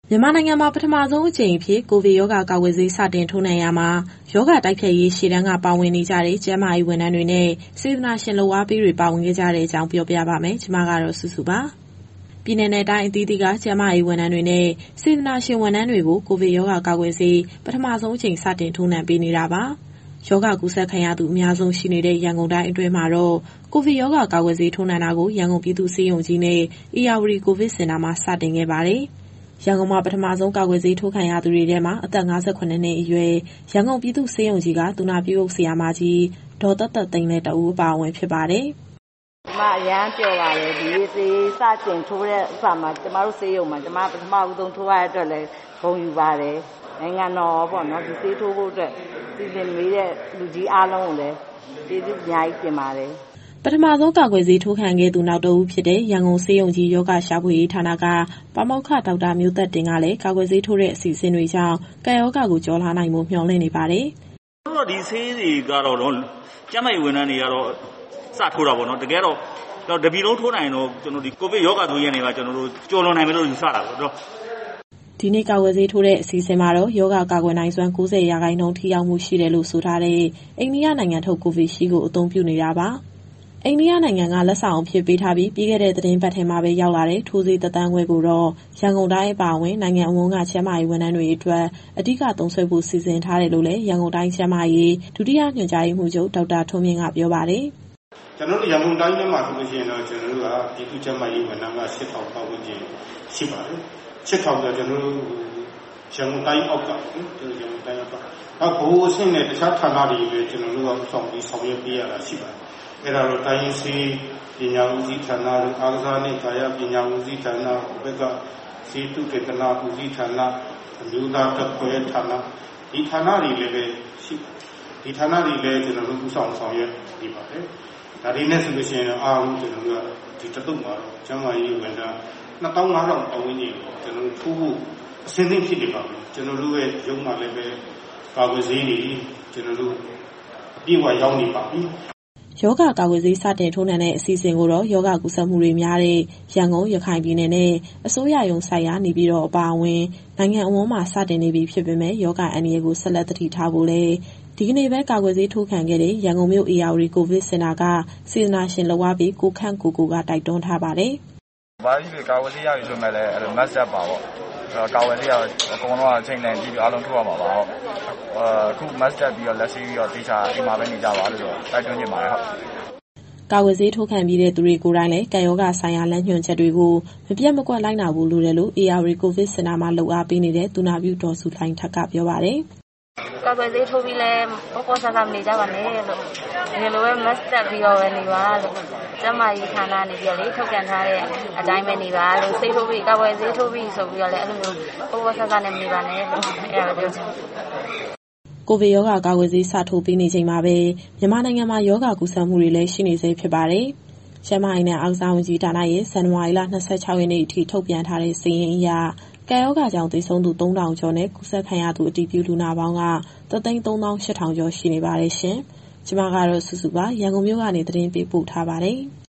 မြန်မာနိုင်ငံမှာပထမဆုံးအကြိမ်အဖြစ်ကိုဗစ်ရောဂါကာကွယ်ဆေးစတင်ထိုးနှံရာမှာရောဂါတိုက်ဖျက်ရေးရှေ့တန်းကပါဝင်နေကြတဲ့ကျန်းမာရေးဝန်ထမ်းတွေနဲ့စေတနာရှင်လုပ်အားပေးတွေပါဝင်ခဲ့ကြတဲ့အကြောင်းပြောပြပါမယ်။ကျွန်မကတော့စုစုပါ။ပြည်내နဲ့တိုင်းအသီးသီးကကျန်းမာရေးဝန်ထမ်းတွေနဲ့စေတနာရှင်ဝန်ထမ်းတွေကိုကိုဗစ်ရောဂါကာကွယ်ဆေးပထမဆုံးအကြိမ်စတင်ထိုးနှံပေးနေတာပါ။ရောဂါကူးစက်ခံရသူအများဆုံးရှိနေတဲ့ရန်ကုန်တိုင်းအတွင်းမှာတော့ကိုဗစ်ရောဂါကာကွယ်ဆေးထိုးနှံတာကိုရန်ကုန်ပြည်သူ့ဆေးရုံကြီးနဲ့ဧရာဝတီကိုဗစ်စင်တာမှာစတင်ခဲ့ပါတယ်။ရန်ကုန်မှာပထမဆုံးကာကွယ်ဆေးထိုးခံရသူတွေထဲမှာအသက်58နှစ်အရွယ်ရန်ကုန်ပြည်သူ့ဆေးရုံကြီးကသူနာပြုဆရာမကြီးဒေါ်သက်သက်သိန်းလည်းတဦးအပါအဝင်ဖြစ်ပါတယ်။ကျမအရန်ပြောပါတယ်ဒီဆေးစတင်ထိုးတဲ့ဥစ္စာမှာကျမတို့ဆေးရုံမှာကျမပထမဦးဆုံးထိုးရတဲ့အတွက်လည်းဂုဏ်ယူပါတယ်။နိုင်ငံတော်ပေါ့နော်ဒီဆေးထိုးဖို့အတွက်စီစဉ်ပေးတဲ့လူကြီးအားလုံးကိုလည်းကျေးဇူးအများကြီးတင်ပါတယ်။ပထမဆုံးကာကွယ်ဆေးထိုးခံခဲ့သူနောက်တဦးဖြစ်တဲ့ရန်ကုန်ဆေးရုံကြီးယောဂရှာဖွေရေးဌာနကပါမောက္ခဒေါက်တာမျိုးသက်တင်ကလည်းကာကွယ်ဆေးထိုးတဲ့အစီအစဉ်တွေကြောင့်ကပ်ရောဂါကိုကျော်လွှားနိုင်ဖို့မျှော်လင့်နေပါတယ်။တို့ဒီဆေးတွေကတော့ကျန်းမာရေးဝန်ထမ်းတွေကတော့စထိုးတာပေါ့နော်။တကယ်တော့တပြည်လုံးထိုးနိုင်ရင်တော့ကျွန်တော်ဒီကိုဗစ်ရောဂါဆိုရင်တွေကကျွန်တော်တို့ကျော်လွန်နိုင်မယ်လို့ယူဆတာပေါ့နော်။ဒီနေ့ကာကွယ်ဆေးထိုးတဲ့အစီအစဉ်မှာတော့ယောဂကာကွယ်နိုင်စွမ်း90%ထိရောက်မှုရှိတယ်လို့ဆိုထားတဲ့အိန္ဒိယနိုင်ငံထုတ်ကိုဗစ်ရှိကိုအသုံးပြုနေတာပါ။အိန္ဒိယနိုင်ငံကလက်ဆောင်အဖြစ်ပေးထားပြီးခဲ့တဲ့သတင်းပတ်ထဲမှာပဲရောက်လာတဲ့ထိုးဆေးသက်တမ်းခွဲကိုတော့ရန်ကုန်တိုင်းအပါအဝင်နိုင်ငံအဝန်းကကျန်းမာရေးဝန်ထမ်းတွေအတွက်အဓိကသုံးစွဲဖို့စီစဉ်ထားတယ်လို့လည်းရန်ကုန်တိုင်းကျန်းမာရေးဒုတိယညွှန်ကြားရေးမှူးချုပ်ဒေါက်တာထွန်းမြင့်ကပြောပါတယ်။ကျွန်တော်တို့ရန်ကုန်တိုင်းမှာဆိုလို့ရှိရင်တော့ကျွန်တော်တို့ကပြည်သူ့ကျန်းမာရေးဝန်ထမ်းက8000ပတ်ဝန်းကျင်ရှိပါတယ်။8000ဆိုကျွန်တော်တို့ရန်ကုန်တိုင်းအောက်ကရန်ကုန်တိုင်းအောက်ကဘိုးအဆင့်နဲ့တခြားဌာနတွေလည်းကျွန်တော်တို့ကဆောင်ရွက်ပေးရတာရှိပါတယ်။အဲ့ဒါတော့တိုင်းစီပညာဦးစီးဌာနတို့အားကစားနဲ့ကာယပညာဦးစီးဌာနဘက်ကစေတုကေတနာဦးစီးဌာနအမျိုးသားတပ်ဖွဲ့ဌာနဒီဌာနတွေလည်းပဲရှိဒီဌာနတွေလည်းကျွန်တော်တို့ဥဆောင်ရွက်နေပါတယ်။ဒါတွေနဲ့ဆိုလို့ရှိရင်အားလုံးကျွန်တော်တို့ကဒီတတုမှာကျန်းမာရေးဝန်ထမ်း2500ပတ်ဝန်းကျင်ကျွန်တော်တို့ထိုးဖို့အစဉ်သင့်ဖြစ်နေပါပြီ။ကျွန်တော်တို့ရဲ့ရုံးမှာလည်းပဲကာကွယ်ဆေးတွေကျွန်တော်တို့အပြည့်အဝရောက်နေပါပြီ။ယောဂကာကွယ်ဆေးစတင်ထိုးနှံတဲ့အစီအစဉ်ကိုတော့ယောဂကူးစက်မှုတွေများတဲ့ရန်ကုန်ရခိုင်ပြည်နယ်နဲ့အစိုးရရုံးဆိုင်ရာနေပြည်တော်အပါအဝင်နိုင်ငံအဝန်းမှာစတင်နေပြီဖြစ်ပေမဲ့ယောဂအန္တရာယ်ကိုဆက်လက်သတိထားဖို့လဲဒီကနေ့ပဲကာကွယ်ဆေးထိုးခံခဲ့တဲ့ရန်ကုန်မြို့ဧရာဝတီကိုဗစ်စင်တာကစေတနာရှင်လုပ်အားပေးကိုခန့်ကိုကတိုက်တွန်းထားပါတယ်။ဘာကြီးကာကွယ်ဆေးရပြီဆိုမှလည်းအဲ့လို mask ပါပေါ့။ကာကွယ်ဆေးရအကုန်လုံးအချိန်နဲ့ကြည့်ပြီးအားလုံးထိုးရမှာပါဟုတ်။အခု mask ပြီးတော့လက်ဆေးပြီးတော့တေချာအိမ်မှာပဲနေကြပါလို့တိုက်တွန်းနေပါတယ်ဟုတ်။ကာကွယ်ဆေးထိုးခံပြီးတဲ့သူတွေကိုယ်တိုင်လည်းကပ်ရောဂါဆိုင်ရာလမ်းညွှန်ချက်တွေကိုမပြတ်မကွက်လိုက်နာဖို့လိုတယ်လို့ဧရာဝတီကိုဗစ်စင်တာမှာလုပ်အားပေးနေတဲ့သူနာပြုဒေါ်စုလှိုင်ထက်ကပြောပါတယ်။ကာကွယ်ဆေးထိုးပြီးလဲပေါ့ဆဆမနေကြပါနဲ့လို့ဒီလိုပဲ mask တက်ပြီးတော့နေပါလို့ကျမကြီးဌာနနေပြီးလေထုတ်ပြန်ထားတဲ့အတိုင်းပဲနေပါလို့ဆေးထိုးပြီးကာကွယ်ဆေးထိုးပြီးဆိုပြီးတော့လည်းအဲ့လိုမျိုးပေါ့ဆဆနဲ့မနေပါနဲ့လို့အဲ့ဒါပြောချင်တယ်ကိုဗစ်ရောဂါကာကွယ်ဆေးစထိုးပေးနေချိန်မှာပဲမြန်မာနိုင်ငံမှာရောဂါကူးစက်မှုတွေလည်းရှိနေဆဲဖြစ်ပါတယ်။ကျန်းမာရေးနဲ့အားကစားဝန်ကြီးဌာနရဲ့ဇန်နဝါရီလ26ရက်နေ့အထိထုတ်ပြန်ထားတဲ့စာရင်းအရကပ်ရောဂါကြောင့်သေဆုံးသူ3000ကျော်နဲ့ကူးစက်ခံရသူအတည်ပြုလူနာပေါင်းက338,000ကျော်ရှိနေပါတယ်ရှင်။ကျွန်မကတော့စုစုပါရန်ကုန်မြို့ကနေသတင်းပေးပို့ထားပါတယ်။